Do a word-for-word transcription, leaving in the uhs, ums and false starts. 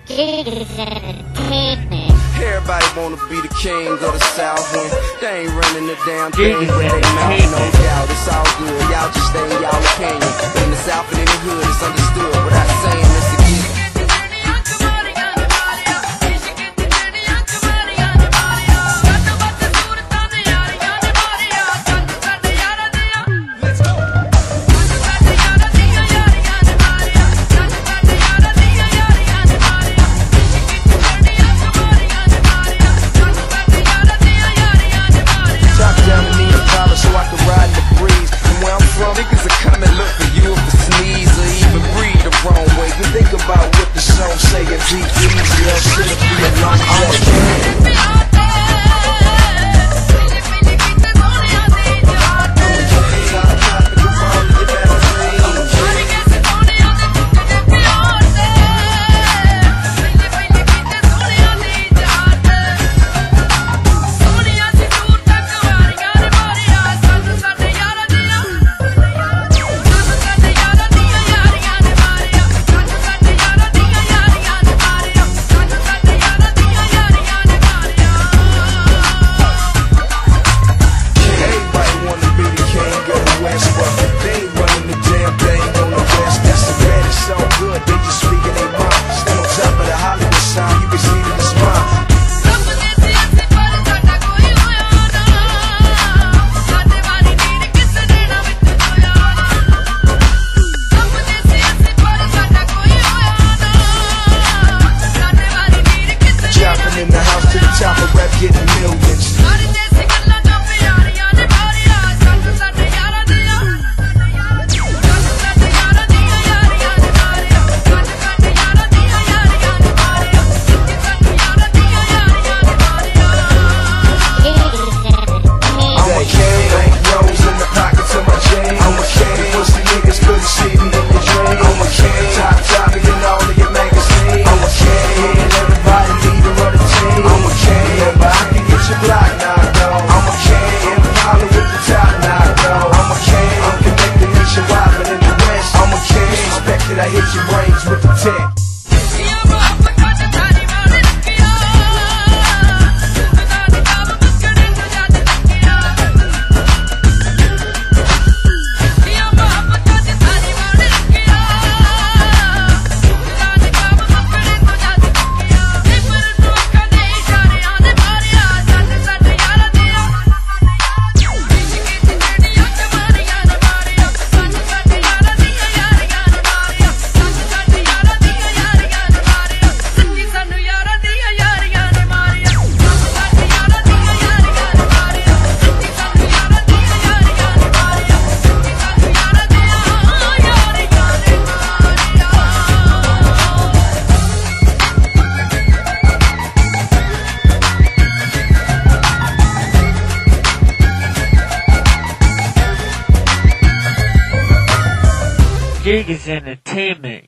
Everybody wanna be the king of the South when they ain't running the damn thing where they mouth, no doubt. It's all good, y'all just stay in y'all opinion. In the South and in the hood, it's understood without saying this again. Niggas are coming, look for you if you sneeze or even breathe the wrong way. You think about what the song say and be easy, or should it be a long day? Getting millions. I hit your brains with the tech. Gigas Entertainment.